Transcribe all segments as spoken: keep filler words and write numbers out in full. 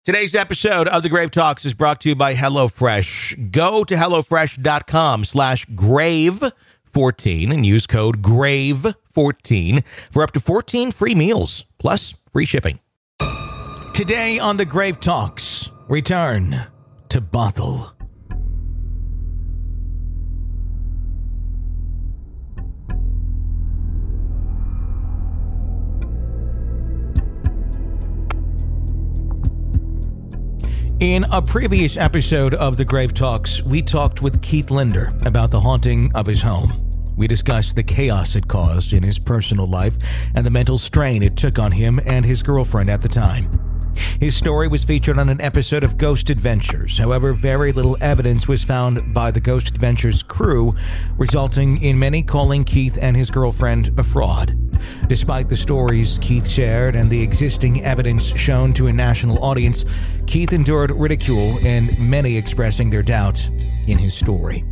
Today's episode of The Grave Talks is brought to you by HelloFresh. Go to HelloFresh.com slash grave14 and use code grave fourteen for up to fourteen free meals, plus free shipping. Today on The Grave Talks, return to Bothell. In a previous episode of The Grave Talks, we talked with Keith Linder about the haunting of his home. We discussed the chaos it caused in his personal life and the mental strain it took on him and his girlfriend at the time. His story was featured on an episode of Ghost Adventures. However, very little evidence was found by the Ghost Adventures crew, resulting in many calling Keith and his girlfriend a fraud. Despite the stories Keith shared and the existing evidence shown to a national audience, Keith endured ridicule and many expressing their doubts in his story.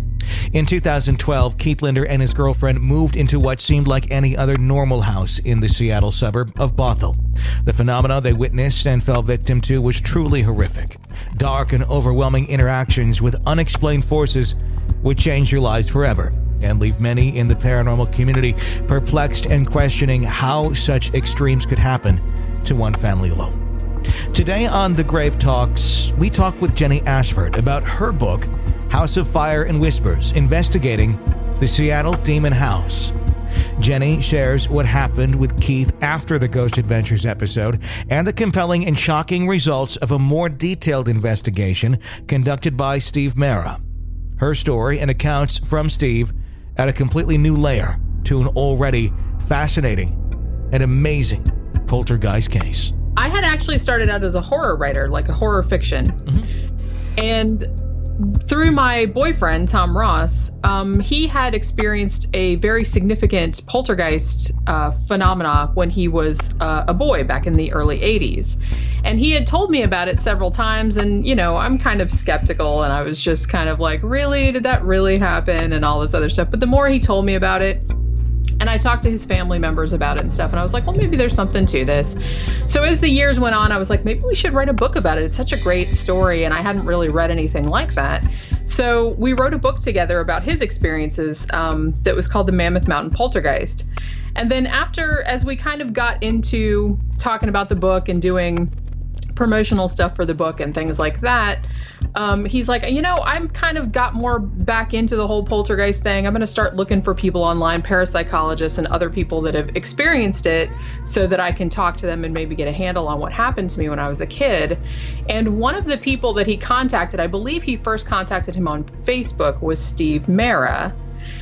In two thousand twelve, Keith Linder and his girlfriend moved into what seemed like any other normal house in the Seattle suburb of Bothell. The phenomena they witnessed and fell victim to was truly horrific. Dark and overwhelming interactions with unexplained forces would change your lives forever and leave many in the paranormal community perplexed and questioning how such extremes could happen to one family alone. Today on The Grave Talks, we talk with Jenny Ashford about her book, House of Fire and Whispers, investigating the Seattle Demon House. Jenny shares what happened with Keith after the Ghost Adventures episode and the compelling and shocking results of a more detailed investigation conducted by Steve Mera. Her story and accounts from Steve add a completely new layer to an already fascinating and amazing poltergeist case. I had actually started out as a horror writer, like a horror fiction. Mm-hmm. And through my boyfriend, Tom Ross, um, he had experienced a very significant poltergeist uh, phenomena when he was uh, a boy back in the early eighties. And he had told me about it several times. And, you know, I'm kind of skeptical. And I was just kind of like, really? Did that really happen? And all this other stuff. But the more he told me about it, and I talked to his family members about it and stuff, and I was like, well, maybe there's something to this. So as the years went on, I was like, maybe we should write a book about it. It's such a great story, and I hadn't really read anything like that. So we wrote a book together about his experiences um, that was called The Mammoth Mountain Poltergeist. And then after, as we kind of got into talking about the book and doing promotional stuff for the book and things like that, um, he's like, you know, I'm kind of got more back into the whole poltergeist thing. I'm going to start looking for people online, parapsychologists and other people that have experienced it, so that I can talk to them and maybe get a handle on what happened to me when I was a kid. And one of the people that he contacted, I believe he first contacted him on Facebook, was Steve Mera.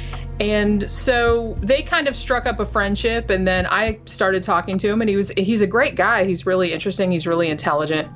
And so they kind of struck up a friendship, and then I started talking to him, and he was he's a great guy. He's really interesting. He's really intelligent.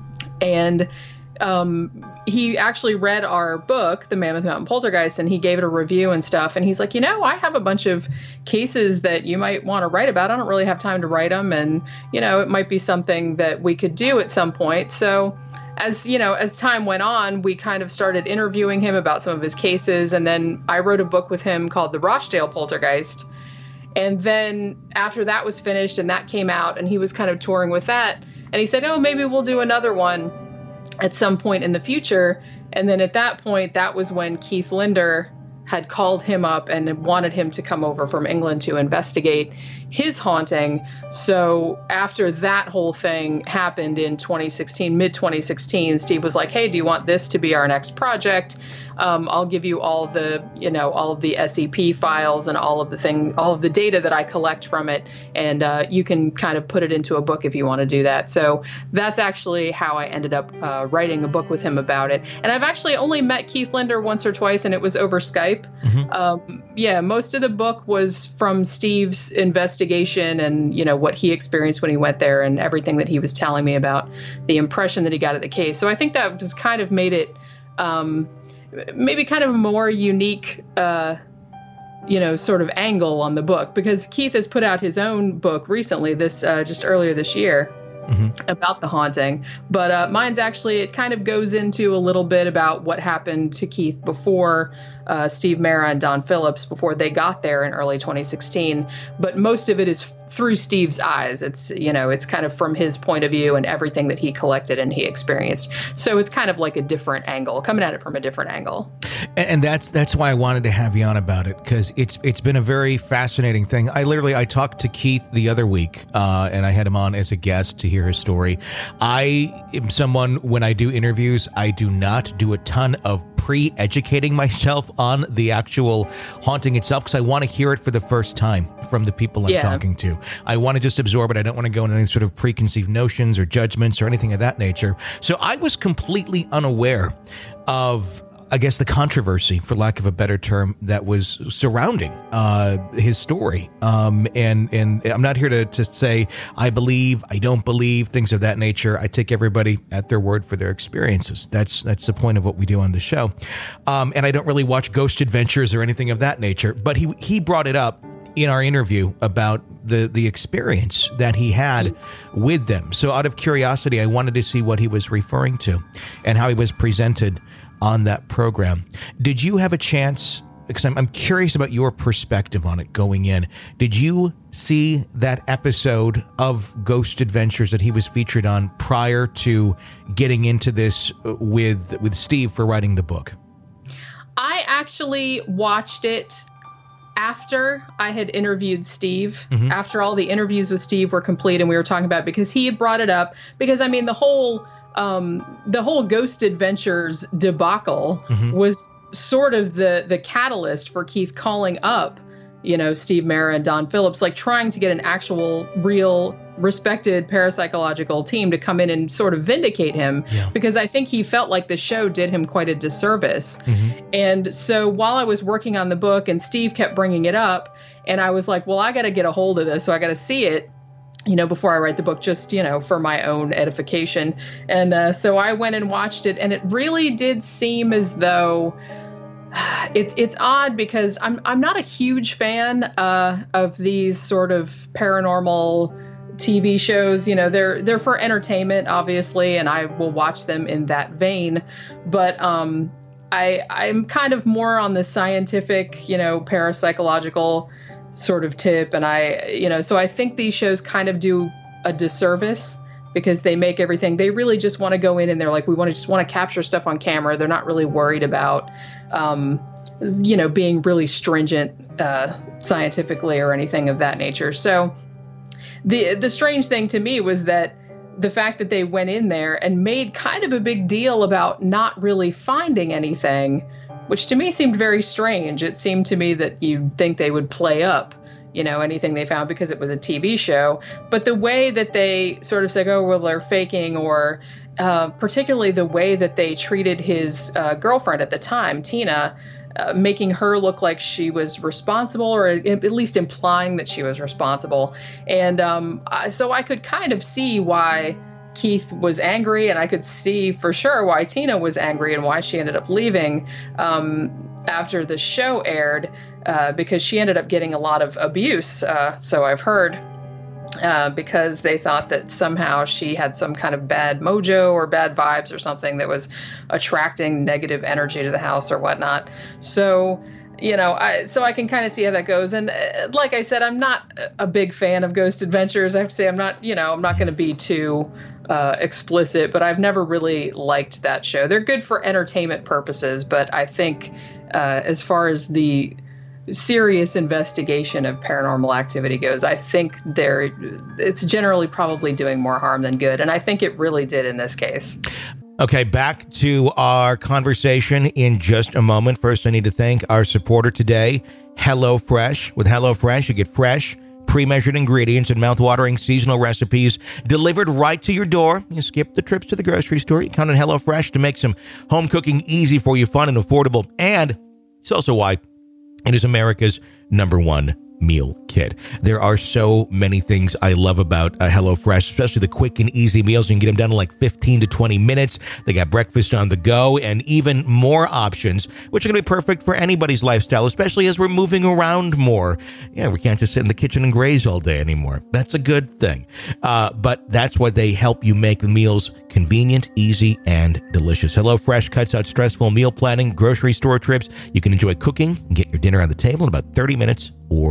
And um, he actually read our book, The Mammoth Mountain Poltergeist, and he gave it a review and stuff. And he's like, you know, I have a bunch of cases that you might want to write about. I don't really have time to write them. And, you know, it might be something that we could do at some point. So as, you know, as time went on, we kind of started interviewing him about some of his cases. And then I wrote a book with him called The Rochdale Poltergeist. And then after that was finished and that came out, and he was kind of touring with that, and he said, oh, maybe we'll do another one at some point in the future. And then at that point, that was when Keith Linder had called him up and wanted him to come over from England to investigate his haunting. So after that whole thing happened in twenty sixteen, mid twenty sixteen, Steve was like, hey, do you want this to be our next project? Um, I'll give you all the, you know, all of the S E P files and all of the thing, all of the data that I collect from it. And uh, you can kind of put it into a book if you want to do that. So that's actually how I ended up uh, writing a book with him about it. And I've actually only met Keith Linder once or twice, and it was over Skype. Mm-hmm. Um, yeah, most of the book was from Steve's investigation and, you know, what he experienced when he went there and everything that he was telling me about the impression that he got of the case. So I think that just kind of made it um, maybe kind of a more unique, uh, you know, sort of angle on the book, because Keith has put out his own book recently, this uh, just earlier this year. Mm-hmm. About the haunting. But uh, mine's actually, it kind of goes into a little bit about what happened to Keith before uh, Steve Mera and Don Phillips, before they got there in early twenty sixteen. But most of it is through Steve's eyes. It's, you know, it's kind of from his point of view and everything that he collected and he experienced. So it's kind of like a different angle, coming at it from a different angle. And that's that's why I wanted to have you on about it, because it's it's been a very fascinating thing. I literally I talked to Keith the other week, uh, and I had him on as a guest to hear his story. I am someone, when I do interviews, I do not do a ton of pre-educating myself on the actual haunting itself, because I want to hear it for the first time from the people I'm yeah. talking to. I want to just absorb it. I don't want to go into any sort of preconceived notions or judgments or anything of that nature. So I was completely unaware of, I guess, the controversy, for lack of a better term, that was surrounding uh, his story. Um, and and I'm not here to, to say I believe, I don't believe, things of that nature. I take everybody at their word for their experiences. That's that's the point of what we do on the show. Um, and I don't really watch Ghost Adventures or anything of that nature. But he he brought it up in our interview about the, the experience that he had with them. So out of curiosity, I wanted to see what he was referring to and how he was presented on that program. Did you have a chance, because I'm, I'm curious about your perspective on it going in, did you see that episode of Ghost Adventures that he was featured on prior to getting into this with with Steve for writing the book? I actually watched it after I had interviewed Steve, mm-hmm. after all the interviews with Steve were complete and we were talking about it, because he had brought it up, because I mean, the whole, um, the whole Ghost Adventures debacle mm-hmm. was sort of the, the catalyst for Keith calling up, you know, Steve Mera and Don Phillips, like trying to get an actual real respected parapsychological team to come in and sort of vindicate him, yeah. because I think he felt like the show did him quite a disservice. Mm-hmm. And so while I was working on the book and Steve kept bringing it up, and I was like, well, I got to get a hold of this. So I got to see it, you know, before I write the book, just, you know, for my own edification. And uh, so I went and watched it, and it really did seem as though It's it's odd, because I'm I'm not a huge fan uh, of these sort of paranormal T V shows. You know, they're they're for entertainment, obviously, and I will watch them in that vein. But um, I I'm kind of more on the scientific, you know, parapsychological sort of tip, and I you know, so I think these shows kind of do a disservice, because they make everything, they really just want to go in and they're like, we want to just want to capture stuff on camera. They're not really worried about, um, you know, being really stringent uh, scientifically or anything of that nature. So the the strange thing to me was that the fact that they went in there and made kind of a big deal about not really finding anything, which to me seemed very strange. It seemed to me that you'd think they would play up, you know, anything they found because it was a T V show. But the way that they sort of said, oh, well, they're faking, or uh, particularly the way that they treated his uh, girlfriend at the time, Tina, uh, making her look like she was responsible, or at least implying that she was responsible. And um, so I could kind of see why Keith was angry, and I could see for sure why Tina was angry and why she ended up leaving um, after the show aired. Uh, because she ended up getting a lot of abuse, uh, so I've heard, uh, because they thought that somehow she had some kind of bad mojo or bad vibes or something that was attracting negative energy to the house or whatnot. So, you know, I, so I can kind of see how that goes. And uh, like I said, I'm not a big fan of Ghost Adventures. I have to say, I'm not, you know, I'm not going to be too uh, explicit, but I've never really liked that show. They're good for entertainment purposes, but I think uh, as far as the serious investigation of paranormal activity goes, I think there it's generally probably doing more harm than good. And I think it really did in this case. Okay, back to our conversation in just a moment. First, I need to thank our supporter today, HelloFresh. With HelloFresh, you get fresh, pre-measured ingredients and mouth-watering seasonal recipes delivered right to your door. You skip the trips to the grocery store. You count on HelloFresh to make some home cooking easy for you, fun and affordable. And it's also why it is America's number one meal kit. There are so many things I love about uh, HelloFresh, especially the quick and easy meals. You can get them done in like fifteen to twenty minutes. They got breakfast on the go and even more options, which are going to be perfect for anybody's lifestyle, especially as we're moving around more. Yeah, we can't just sit in the kitchen and graze all day anymore. That's a good thing. Uh, but that's why they help you make the meals convenient, easy, and delicious. HelloFresh cuts out stressful meal planning, grocery store trips. You can enjoy cooking and get your dinner on the table in about thirty minutes or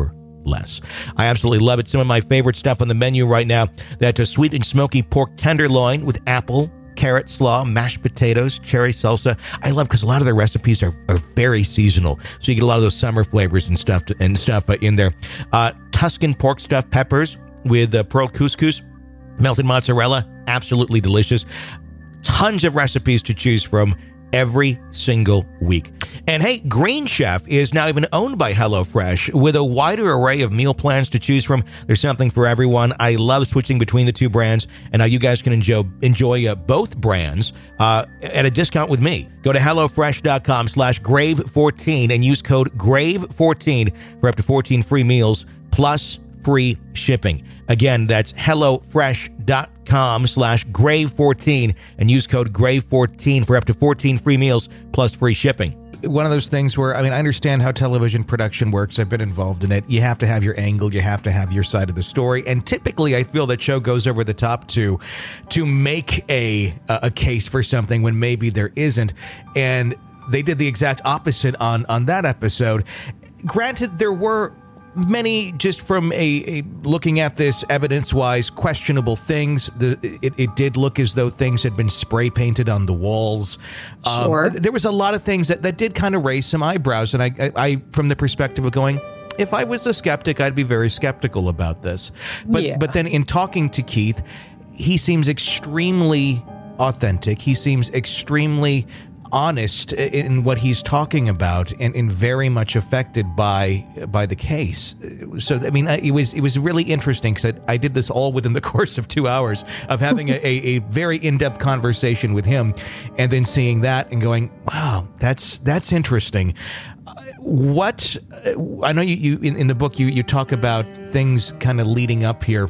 less. I absolutely love it. Some of my favorite stuff on the menu right now, that uh, sweet and smoky pork tenderloin with apple, carrot slaw, mashed potatoes, cherry salsa. I love because a lot of their recipes are, are very seasonal, so you get a lot of those summer flavors and stuff to, and stuff uh, in there. Uh, Tuscan pork stuffed peppers with uh, pearl couscous, melted mozzarella, absolutely delicious. Tons of recipes to choose from every single week. And hey, Green Chef is now even owned by HelloFresh with a wider array of meal plans to choose from. There's something for everyone. I love switching between the two brands, and now you guys can enjoy enjoy uh, both brands uh, at a discount with me. Go to HelloFresh.com slash Grave fourteen and use code Grave fourteen for up to fourteen free meals plus free shipping. Again, that's HelloFresh.com slash Grave fourteen and use code Grave fourteen for up to fourteen free meals plus free shipping. One of those things where, I mean, I understand how television production works. I've been involved in it. You have to have your angle. You have to have your side of the story. And typically, I feel that show goes over the top to to make a a case for something when maybe there isn't. And they did the exact opposite on, on that episode. Granted, there were many, just from a, a looking at this evidence-wise, questionable things. The it, it did look as though things had been spray painted on the walls. Sure. Um, there was a lot of things that, that did kind of raise some eyebrows, and I, I, I, from the perspective of going, if I was a skeptic, I'd be very skeptical about this. But yeah. but then in talking to Keith, he seems extremely authentic. He seems extremely honest in what he's talking about, and, and very much affected by by the case. So I mean, it was it was really interesting because I, I did this all within the course of two hours of having a, a, a very in-depth conversation with him, and then seeing that and going, wow, that's that's interesting. What I know you, you in, in the book you you talk about things kind of leading up here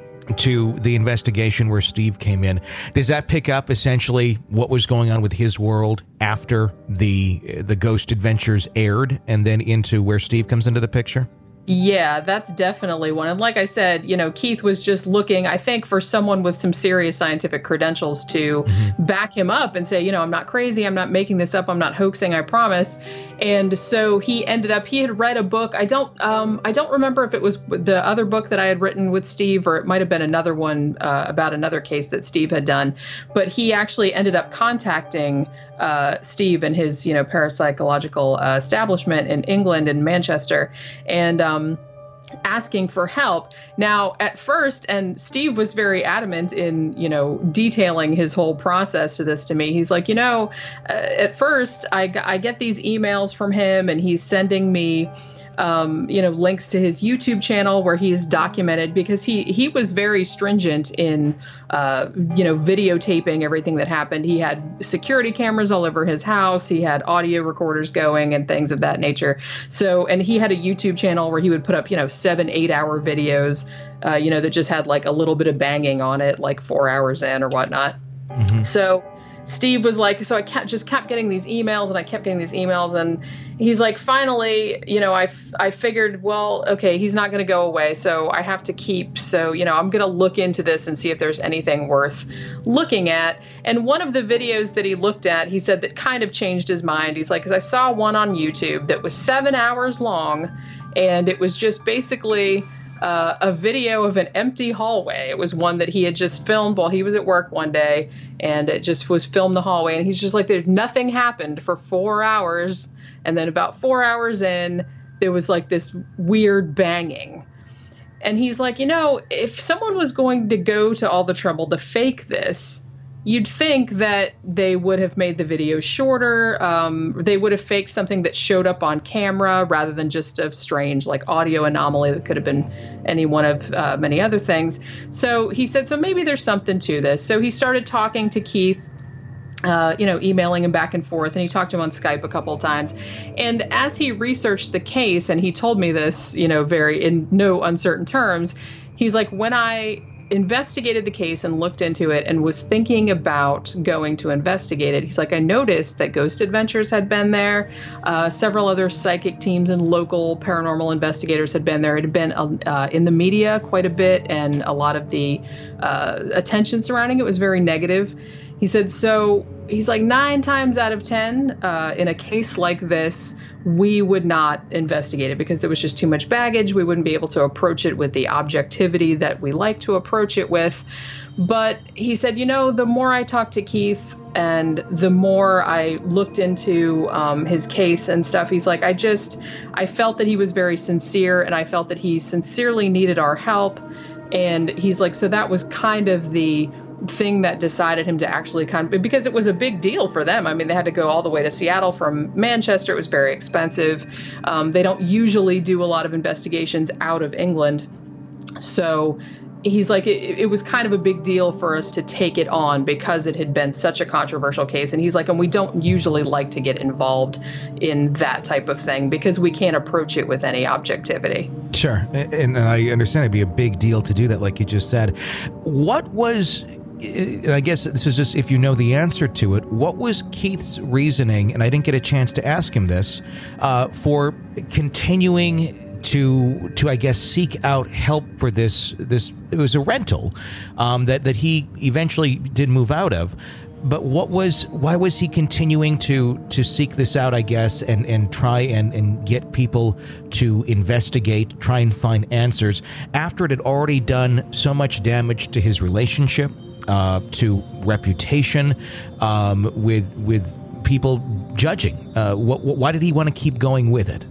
to the investigation where Steve came in. Does that pick up essentially what was going on with his world after the the Ghost Adventures aired, and then into where Steve comes into the picture? Yeah, that's definitely one. And like I said, you know, Keith was just looking, I think, for someone with some serious scientific credentials to mm-hmm. back him up and say, you know, I'm not crazy. I'm not making this up. I'm not hoaxing. I promise. And so he ended up, he had read a book. I don't, um, I don't remember if it was the other book that I had written with Steve, or it might have been another one uh, about another case that Steve had done. But he actually ended up contacting uh, Steve and his, you know, parapsychological uh, establishment in England and Manchester, and um, asking for help. Now, at first, and Steve was very adamant in, you know, detailing his whole process to this to me. He's like, you know, uh, at first I, I get these emails from him, and he's sending me, um, you know, links to his YouTube channel where he's documented, because he, he was very stringent in, uh, you know, videotaping everything that happened. He had security cameras all over his house. He had audio recorders going and things of that nature. So, and he had a YouTube channel where he would put up, you know, seven, eight hour videos, uh, you know, that just had like a little bit of banging on it, like four hours in or whatnot. Mm-hmm. So Steve was like, so I kept, just kept getting these emails, and I kept getting these emails, and he's like, finally, you know, I, f- I figured, well, okay, he's not going to go away, so I have to keep, so, you know, I'm going to look into this and see if there's anything worth looking at. And one of the videos that he looked at, he said that kind of changed his mind. He's like, because I saw one on YouTube that was seven hours long, and it was just basically Uh, a video of an empty hallway. It was one that he had just filmed while he was at work one day, and it just was filmed the hallway. And he's just like, there's nothing happened for four hours. And then about four hours in, there was like this weird banging. And he's like, you know, if someone was going to go to all the trouble to fake this, you'd think that they would have made the video shorter. Um, they would have faked something that showed up on camera rather than just a strange like audio anomaly that could have been any one of uh, many other things. So he said, so maybe there's something to this. So he started talking to Keith, uh, you know, emailing him back and forth, and he talked to him on Skype a couple of times. And as he researched the case, and he told me this, you know, very in no uncertain terms, he's like, when I investigated the case and looked into it and was thinking about going to investigate it, he's like, I noticed that Ghost Adventures had been there. Uh, several other psychic teams and local paranormal investigators had been there. It had been uh, in the media quite a bit, and a lot of the uh, attention surrounding it was very negative. He said, so he's like, nine times out of ten uh, in a case like this, we would not investigate it because it was just too much baggage. We wouldn't be able to approach it with the objectivity that we like to approach it with. But he said, you know, the more I talked to Keith and the more I looked into um, his case and stuff, he's like, I just, I felt that he was very sincere, and I felt that he sincerely needed our help. And he's like, so that was kind of the thing that decided him to actually kind of, because it was a big deal for them. I mean, they had to go all the way to Seattle from Manchester. It was very expensive. Um, they don't usually do a lot of investigations out of England. So he's like, it, it was kind of a big deal for us to take it on because it had been such a controversial case. And he's like, and we don't usually like to get involved in that type of thing because we can't approach it with any objectivity. Sure. And, and I understand it'd be a big deal to do that, like you just said. What was, and I guess this is just if you know the answer to it, what was Keith's reasoning, and I didn't get a chance to ask him this, uh, for continuing to, to I guess, seek out help for this, this it was a rental um, that, that he eventually did move out of. But what was, why was he continuing to, to seek this out, I guess, and, and try and, and get people to investigate, try and find answers after it had already done so much damage to his relationship, uh, to reputation, um, with, with people judging? Uh, what, why did he want to keep going with it?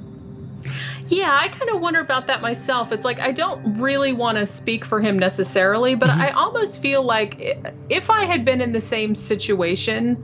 Yeah, I kind of wonder about that myself. It's like, I don't really want to speak for him necessarily, but mm-hmm. I almost feel like if I had been in the same situation,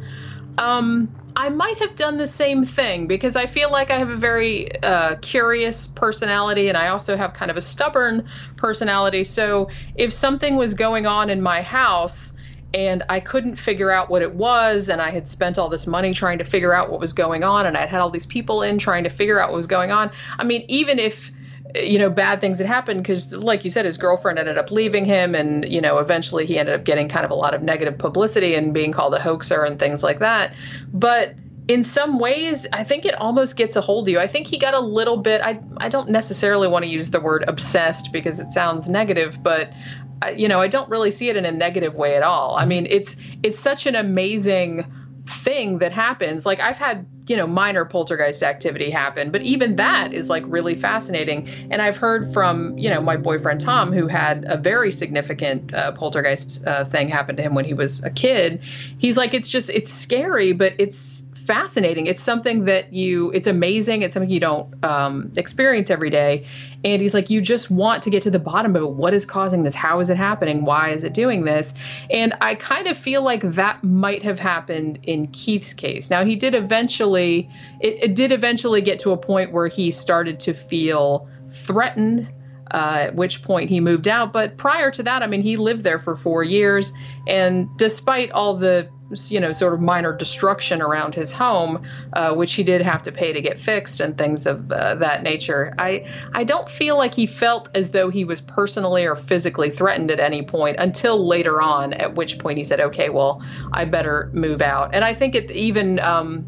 um, I might have done the same thing, because I feel like I have a very uh, curious personality, and I also have kind of a stubborn personality. So if something was going on in my house and I couldn't figure out what it was, and I had spent all this money trying to figure out what was going on, and I'd had all these people in trying to figure out what was going on. I mean, even if, you know, bad things had happened, because like you said, his girlfriend ended up leaving him, and, you know, eventually he ended up getting kind of a lot of negative publicity and being called a hoaxer and things like that. But in some ways, I think it almost gets a hold of you. I think he got a little bit, I, I don't necessarily want to use the word obsessed because it sounds negative, but you know, I don't really see it in a negative way at all. I mean, it's it's such an amazing thing that happens. Like, I've had, you know, minor poltergeist activity happen, but even that is like really fascinating. And I've heard from, you know, my boyfriend Tom, who had a very significant uh, poltergeist uh, thing happen to him when he was a kid. He's like, it's just, it's scary, but it's fascinating. It's something that you, it's amazing. It's something you don't um, experience every day. And he's like, you just want to get to the bottom of it. What is causing this? How is it happening? Why is it doing this? And I kind of feel like that might have happened in Keith's case. Now, he did eventually, it, it did eventually get to a point where he started to feel threatened, uh, at which point he moved out. But prior to that, I mean, he lived there for four years. And despite all the, you know, sort of minor destruction around his home, uh, which he did have to pay to get fixed and things of uh, that nature, I, I don't feel like he felt as though he was personally or physically threatened at any point until later on, at which point he said, okay, well, I better move out. And I think it even um,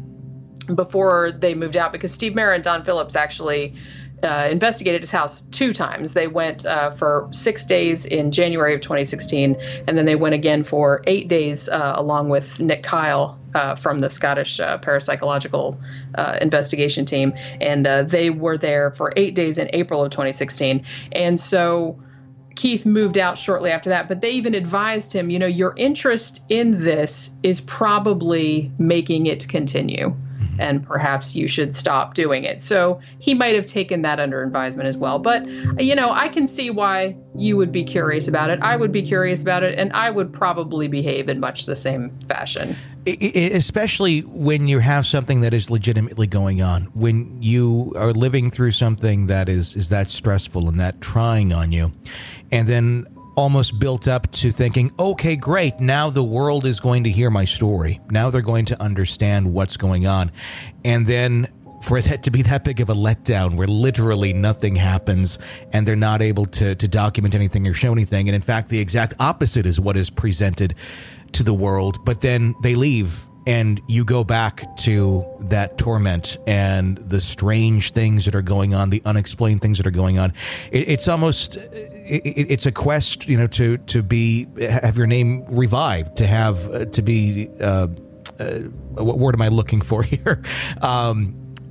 before they moved out, because Steve Mera and Don Phillips actually Uh, investigated his house two times. They went uh, for six days in January of twenty sixteen, and then they went again for eight days uh, along with Nick Kyle uh, from the Scottish uh, Parapsychological uh, Investigation Team. And uh, they were there for eight days in April of twenty sixteen. And so Keith moved out shortly after that, but they even advised him, you know, your interest in this is probably making it continue, and perhaps you should stop doing it. So he might have taken that under advisement as well. But, you know, I can see why you would be curious about it. I would be curious about it, and I would probably behave in much the same fashion. It, it, especially when you have something that is legitimately going on, when you are living through something that is, is that stressful and that trying on you, and then almost built up to thinking, okay, great, now the world is going to hear my story. Now they're going to understand what's going on. And then for that to be that big of a letdown where literally nothing happens and they're not able to, to document anything or show anything. And in fact, the exact opposite is what is presented to the world. But then they leave and you go back to that torment and the strange things that are going on, the unexplained things that are going on. It, it's almost, it, it's a quest, you know, to, to be, have your name revived, to have, uh, to be, uh, uh, what word am I looking for here? Um,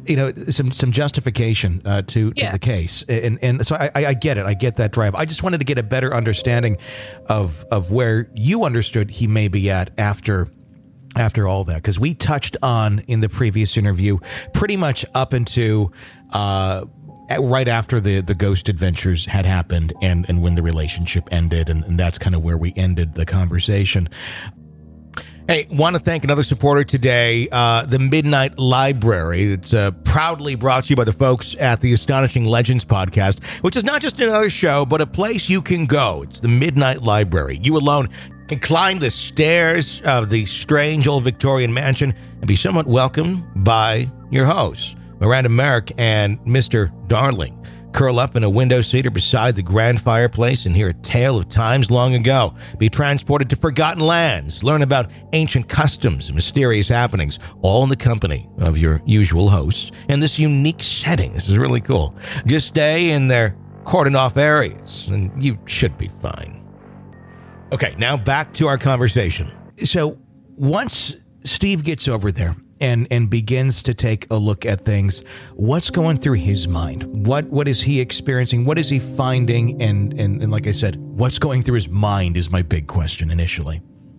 you know, some some justification uh, to, to Yeah. the case. And and so I, I get it. I get that drive. I just wanted to get a better understanding of of where you understood he may be at after after all that. Because we touched on in the previous interview pretty much up into uh, right after the, the Ghost Adventures had happened and, and when the relationship ended. And, and that's kind of where we ended the conversation. Hey, want to thank another supporter today, uh, the Midnight Library. It's uh, proudly brought to you by the folks at the Astonishing Legends podcast, which is not just another show, but a place you can go. It's the Midnight Library. You alone can climb the stairs of the strange old Victorian mansion and be somewhat welcomed by your hosts, Miranda Merrick and Mister Darling. Curl up in a window seat or beside the grand fireplace and hear a tale of times long ago. Be transported to forgotten lands. Learn about ancient customs and mysterious happenings, all in the company of your usual hosts in this unique setting. This is really cool. Just stay in their cordoned-off areas, and you should be fine. Okay, now back to our conversation. So once Steve gets over there, and and begins to take a look at things, what's going through his mind? What what is he experiencing? What is he finding? And, and, and like I said, what's going through his mind is my big question initially.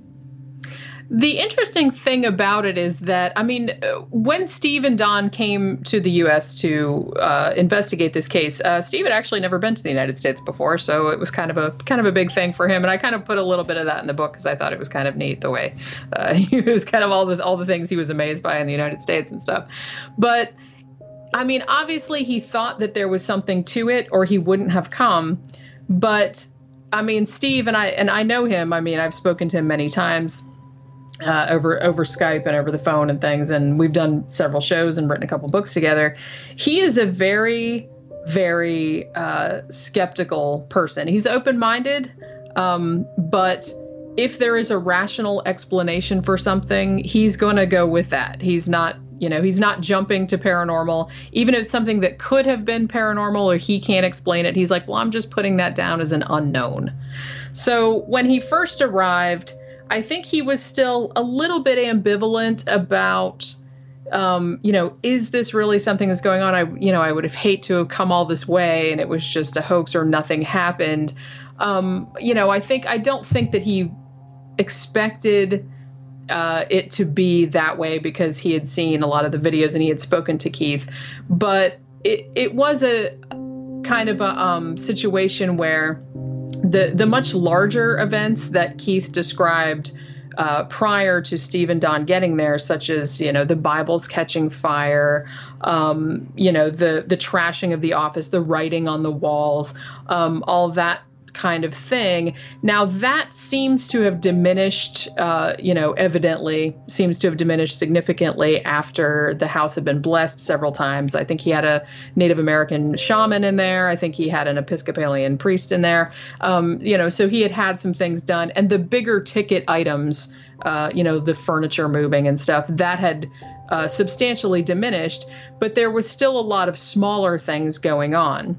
The interesting thing about it is that, I mean, when Steve and Don came to the U S to uh, investigate this case, uh, Steve had actually never been to the United States before, so it was kind of a kind of a big thing for him. And I kind of put a little bit of that in the book because I thought it was kind of neat the way uh, he was kind of all the all the things he was amazed by in the United States and stuff. But I mean, obviously he thought that there was something to it, or he wouldn't have come. But I mean, Steve and I and I know him. I mean, I've spoken to him many times. Uh, over over Skype and over the phone and things, and we've done several shows and written a couple books together. He is a very, very uh, skeptical person. He's open-minded, um, but if there is a rational explanation for something, he's going to go with that. He's not, you know, he's not jumping to paranormal. Even if it's something that could have been paranormal or he can't explain it, he's like, well, I'm just putting that down as an unknown. So when he first arrived, I think he was still a little bit ambivalent about, um, you know, is this really something that's going on? I, you know, I would have hate to have come all this way and it was just a hoax or nothing happened. Um, you know, I think, I don't think that he expected uh, it to be that way because he had seen a lot of the videos and he had spoken to Keith. But it, it was a kind of a um, situation where The the much larger events that Keith described uh, prior to Steve and Don getting there, such as, you know, the Bible's catching fire, um, you know, the the trashing of the office, the writing on the walls, um, all that kind of thing. Now that seems to have diminished, uh, you know, evidently seems to have diminished significantly after the house had been blessed several times. I think he had a Native American shaman in there. I think he had an Episcopalian priest in there. Um, you know, so he had had some things done, and the bigger ticket items, uh, you know, the furniture moving and stuff, that had uh, substantially diminished, but there was still a lot of smaller things going on.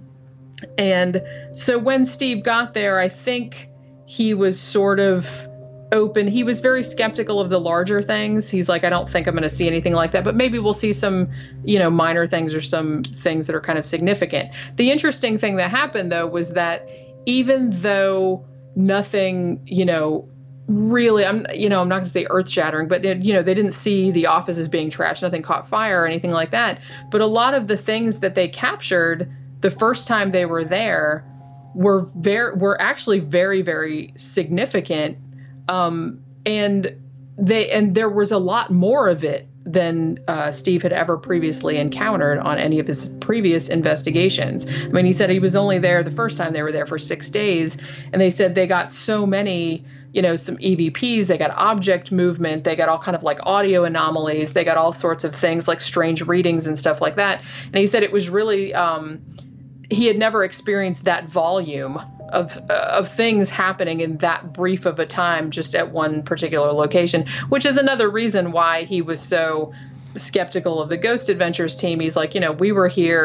And so when Steve got there, I think he was sort of open. He was very skeptical of the larger things. He's like, I don't think I'm going to see anything like that, but maybe we'll see some, you know, minor things or some things that are kind of significant. The interesting thing that happened, though, was that even though nothing, you know, really, I'm, you know, I'm not going to say earth shattering, but, it, you know, they didn't see the offices being trashed, nothing caught fire or anything like that. But a lot of the things that they captured the first time they were there were very, were actually very, very significant. Um, and they, and there was a lot more of it than uh, Steve had ever previously encountered on any of his previous investigations. I mean, he said he was only there the first time they were there for six days. And they said they got so many, you know, some E V Ps, they got object movement, they got all kind of like audio anomalies, they got all sorts of things like strange readings and stuff like that. And he said it was really, um, he had never experienced that volume of uh, of things happening in that brief of a time just at one particular location, which is another reason why he was so skeptical of the Ghost Adventures team. He's like, you know, we were here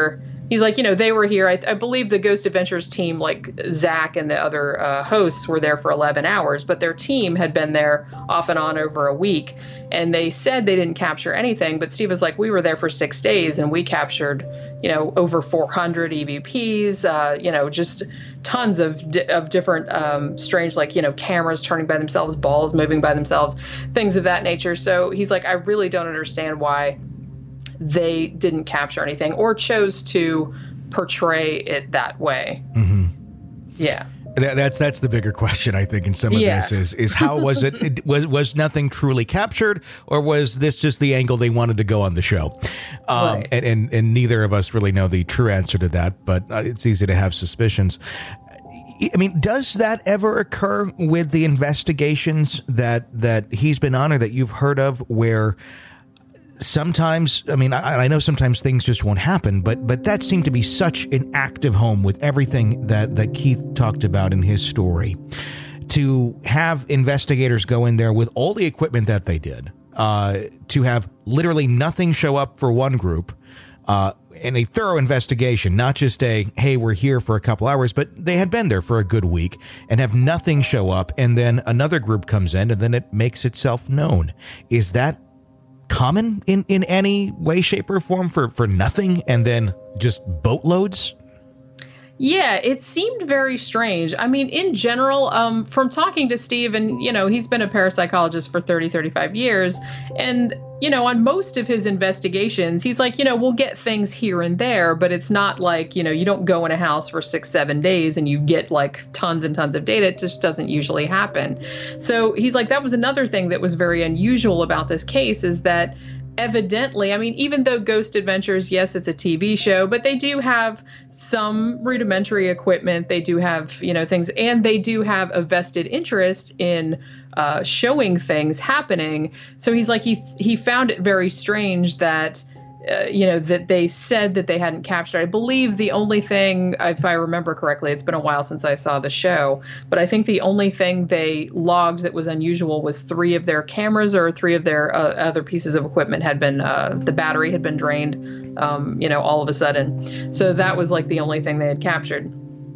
he's like, you know, they were here. I, I believe the Ghost Adventures team, like Zach and the other uh, hosts, were there for eleven hours, but their team had been there off and on over a week. And they said they didn't capture anything. But Steve was like, we were there for six days and we captured, you know, over four hundred E V Ps, uh, you know, just tons of di- of different um, strange, like, you know, cameras turning by themselves, balls moving by themselves, things of that nature. So he's like, I really don't understand why they didn't capture anything or chose to portray it that way. Mm-hmm. Yeah. That, that's that's the bigger question, I think, in some of yeah. this is is how was it, it was was nothing truly captured, or was this just the angle they wanted to go on the show? Um, right. and, and and neither of us really know the true answer to that, but uh, it's easy to have suspicions. I mean, does that ever occur with the investigations that that he's been on or that you've heard of, where sometimes, I mean, I, I know sometimes things just won't happen, but but that seemed to be such an active home with everything that, that Keith talked about in his story. To have investigators go in there with all the equipment that they did, uh, to have literally nothing show up for one group, uh, in a thorough investigation, not just a, hey, we're here for a couple hours, but they had been there for a good week, and have nothing show up, and then another group comes in, and then it makes itself known. Is that common in, in any way, shape, or form for, for nothing and then just boatloads? Yeah, it seemed very strange. I mean, in general, um, from talking to Steve, and, you know, he's been a parapsychologist for thirty, thirty-five years. And, you know, on most of his investigations, he's like, you know, we'll get things here and there, but it's not like, you know, you don't go in a house for six, seven days and you get like tons and tons of data. It just doesn't usually happen. So he's like, that was another thing that was very unusual about this case, is that evidently, I mean, even though Ghost Adventures, yes, it's a T V show, but they do have some rudimentary equipment. They do have, you know, things, and they do have a vested interest in uh, showing things happening. So he's like, he he found it very strange that, uh, you know, that they said that they hadn't captured. I believe the only thing, if I remember correctly, it's been a while since I saw the show, but I think the only thing they logged that was unusual was three of their cameras or three of their uh, other pieces of equipment had been, uh, the battery had been drained, um, you know, all of a sudden. So that was like the only thing they had captured.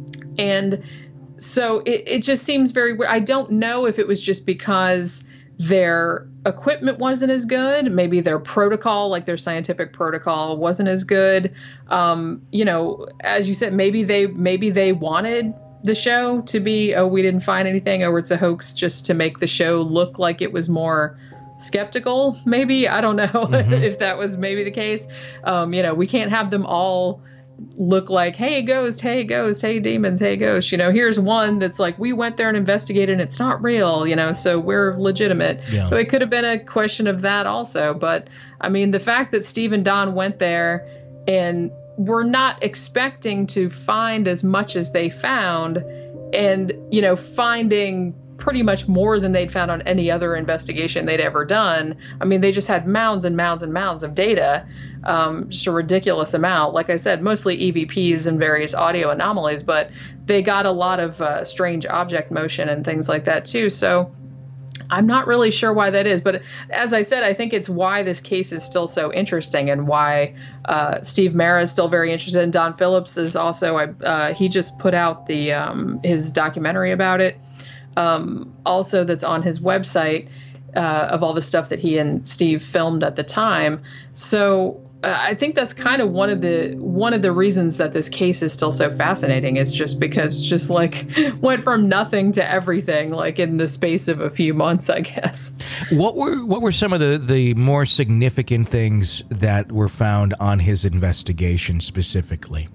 And so it, it just seems very weird. I don't know if it was just because their equipment wasn't as good. Maybe their protocol, like their scientific protocol, wasn't as good. Um, you know, as you said, maybe they maybe they wanted the show to be, oh, we didn't find anything, or it's a hoax, just to make the show look like it was more skeptical. Maybe, I don't know mm-hmm. if that was maybe the case. Um, you know, we can't have them all look like, hey, ghost, hey, ghost, hey, demons, hey, ghost. You know, here's one that's like, we went there and investigated and it's not real, you know, so we're legitimate. Yeah. So it could have been a question of that also. But I mean, the fact that Steve and Don went there and were not expecting to find as much as they found, and, you know, finding pretty much more than they'd found on any other investigation they'd ever done. I mean, they just had mounds and mounds and mounds of data, um, just a ridiculous amount. Like I said, mostly E V Ps and various audio anomalies, but they got a lot of uh, strange object motion and things like that too. So I'm not really sure why that is, but as I said, I think it's why this case is still so interesting, and why uh, Steve Mera is still very interested. And Don Phillips is also, uh, he just put out the um, his documentary about it. Um, also, that's on his website, uh, of all the stuff that he and Steve filmed at the time. So uh, I think that's kind of one of the one of the reasons that this case is still so fascinating, is just because just like went from nothing to everything, like in the space of a few months, I guess. What were what were some of the, the more significant things that were found on his investigation specifically?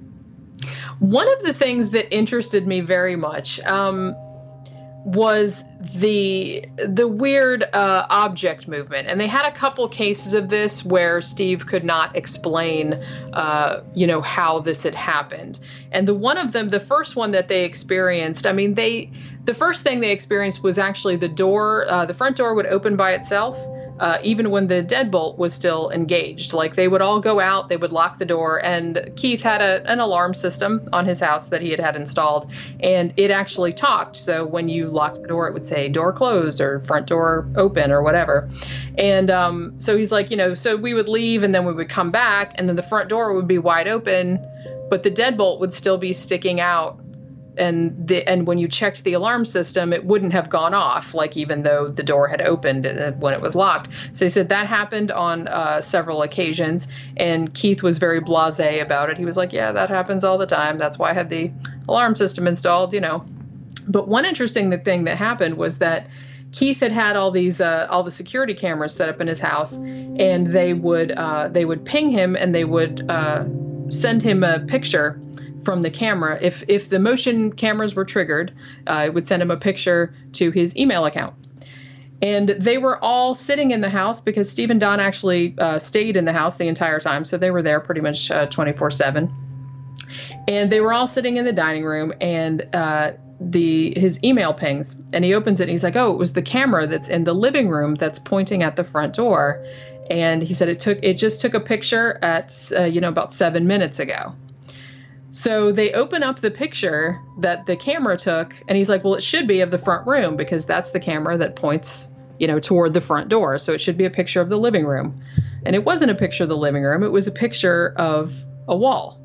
One of the things that interested me very much, um, was the the weird uh, object movement. And they had a couple cases of this where Steve could not explain, uh, you know, how this had happened. And the one of them, the first one that they experienced, I mean, they the first thing they experienced was actually the door, uh, the front door would open by itself. Uh, even when the deadbolt was still engaged. Like, they would all go out, they would lock the door, and Keith had a, an alarm system on his house that he had had installed, and it actually talked. So when you locked the door, it would say door closed or front door open or whatever. And um, so he's like, you know, so we would leave and then we would come back, and then the front door would be wide open but the deadbolt would still be sticking out. And the and when you checked the alarm system, it wouldn't have gone off, like even though the door had opened when it was locked. So he said that happened on uh, several occasions, and Keith was very blasé about it. He was like, yeah, that happens all the time. That's why I had the alarm system installed, you know. But one interesting thing that happened was that Keith had had all these uh, all the security cameras set up in his house, and they would uh, they would ping him, and they would uh, send him a picture from the camera. If if the motion cameras were triggered, uh, it would send him a picture to his email account. And they were all sitting in the house because Steve and Don actually uh, stayed in the house the entire time. So they were there pretty much uh, twenty-four seven. And they were all sitting in the dining room, and uh, the his email pings. And he opens it and he's like, oh, it was the camera that's in the living room that's pointing at the front door. And he said it took it just took a picture at, uh, you know, about seven minutes ago. So they open up the picture that the camera took, and he's like, well, it should be of the front room because that's the camera that points, you know, toward the front door. So it should be a picture of the living room. And it wasn't a picture of the living room. It was a picture of a wall.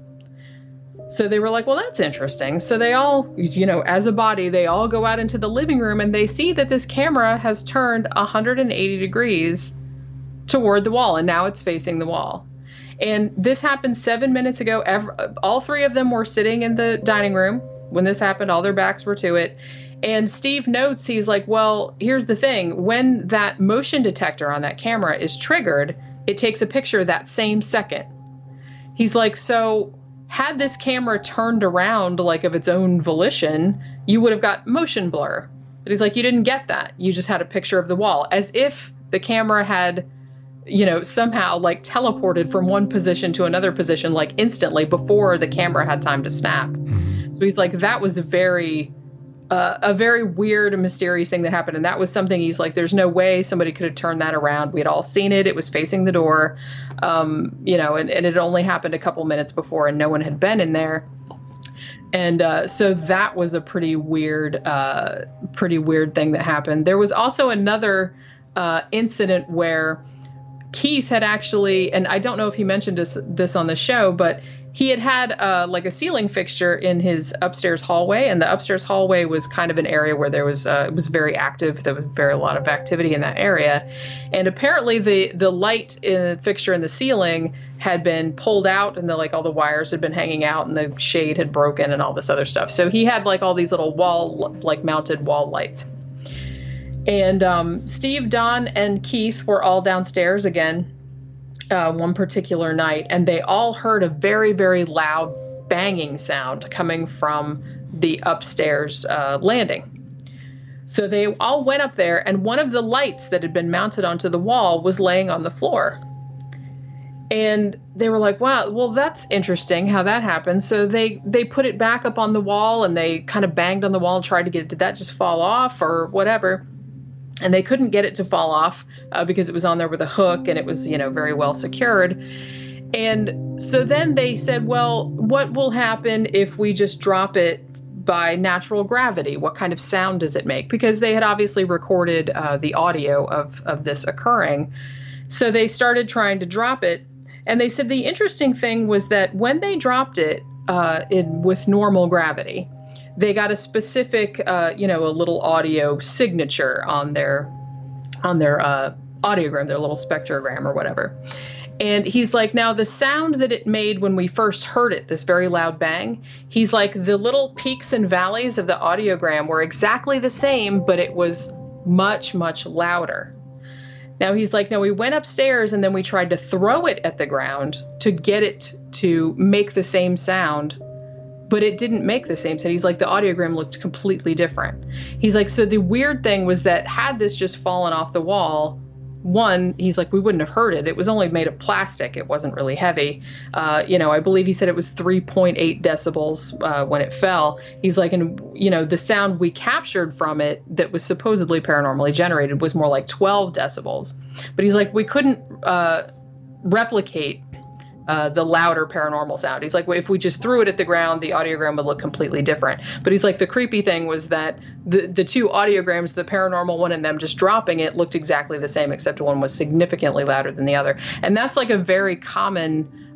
So they were like, well, that's interesting. So they all, you know, as a body, they all go out into the living room, and they see that this camera has turned one hundred eighty degrees toward the wall, and now it's facing the wall. And this happened seven minutes ago. Every, all three of them were sitting in the dining room when this happened. All their backs were to it. And Steve notes, he's like, well, here's the thing. When that motion detector on that camera is triggered, it takes a picture that same second. He's like, so had this camera turned around like of its own volition, you would have got motion blur. But he's like, you didn't get that. You just had a picture of the wall, as if the camera had, you know, somehow like teleported from one position to another position, like instantly before the camera had time to snap. Mm-hmm. So he's like, that was a very, uh, a very weird and mysterious thing that happened. And that was something he's like, there's no way somebody could have turned that around. We had all seen it. It was facing the door, um, you know, and, and it only happened a couple minutes before, and no one had been in there. And uh, so that was a pretty weird, uh, pretty weird thing that happened. There was also another uh, incident where Keith had actually, and I don't know if he mentioned this, this on the show, but he had had uh, like a ceiling fixture in his upstairs hallway, and the upstairs hallway was kind of an area where there was uh, it was very active. There was very a lot of activity in that area, and apparently the the light in, fixture in the ceiling had been pulled out, and the like all the wires had been hanging out, and the shade had broken, and all this other stuff. So he had like all these little wall like mounted wall lights. And um, Steve, Don, and Keith were all downstairs again uh, one particular night, and they all heard a very, very loud banging sound coming from the upstairs uh, landing. So they all went up there, and one of the lights that had been mounted onto the wall was laying on the floor. And they were like, wow, well, that's interesting how that happened. So they, they put it back up on the wall, and they kind of banged on the wall and tried to get it. Did that just fall off or whatever? And they couldn't get it to fall off uh, because it was on there with a hook, and it was, you know, very well secured. And so then they said, well, what will happen if we just drop it by natural gravity? What kind of sound does it make? Because they had obviously recorded uh, the audio of, of this occurring. So they started trying to drop it. And they said the interesting thing was that when they dropped it uh, in, with normal gravity, they got a specific, uh, you know, a little audio signature on their, on their uh, audiogram, their little spectrogram or whatever. And he's like, now the sound that it made when we first heard it, this very loud bang, he's like, the little peaks and valleys of the audiogram were exactly the same, but it was much, much louder. Now he's like, no, we went upstairs and then we tried to throw it at the ground to get it to make the same sound. But it didn't make the same sound. He's like, the audiogram looked completely different. He's like, so the weird thing was that had this just fallen off the wall, one, he's like, we wouldn't have heard it. It was only made of plastic. It wasn't really heavy. Uh, you know, I believe he said it was three point eight decibels uh, when it fell. He's like, and, you know, the sound we captured from it that was supposedly paranormally generated was more like twelve decibels. But he's like, we couldn't uh, replicate Uh, the louder paranormal sound. He's like, well, if we just threw it at the ground, the audiogram would look completely different. But he's like, the creepy thing was that the, the two audiograms, the paranormal one and them just dropping it, looked exactly the same, except one was significantly louder than the other. And that's like a very common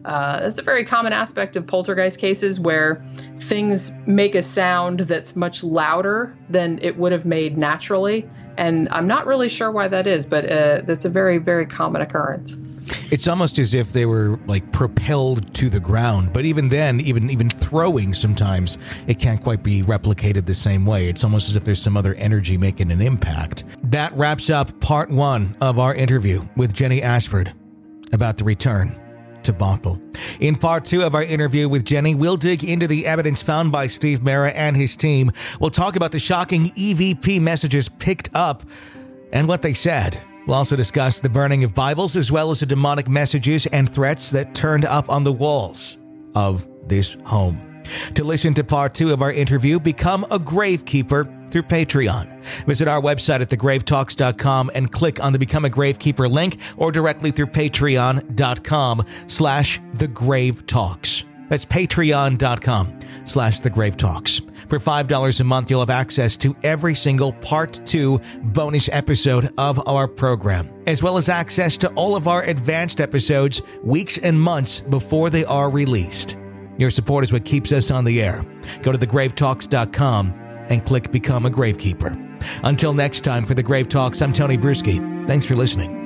Uh, it's a very common aspect of poltergeist cases where things make a sound that's much louder than it would have made naturally. And I'm not really sure why that is, but uh, that's a very, very common occurrence. It's almost as if they were like propelled to the ground. But even then, even even throwing, sometimes it can't quite be replicated the same way. It's almost as if there's some other energy making an impact. That wraps up part one of our interview with Jenny Ashford about the return to Bothell. In part two of our interview with Jenny, we'll dig into the evidence found by Steve Mera and his team. We'll talk about the shocking E V P messages picked up and what they said. We'll also discuss the burning of Bibles as well as the demonic messages and threats that turned up on the walls of this home. To listen to part two of our interview, become a Gravekeeper through Patreon. Visit our website at the grave talks dot com and click on the Become a Gravekeeper link or directly through patreon.com slash the Grave Talks. That's patreon.com slash the Grave Talks. For five dollars a month, you'll have access to every single part two bonus episode of our program, as well as access to all of our advanced episodes weeks and months before they are released. Your support is what keeps us on the air. Go to the grave talks dot com and click Become a Gravekeeper. Until next time, for the Grave Talks, I'm Tony Bruschi. Thanks for listening.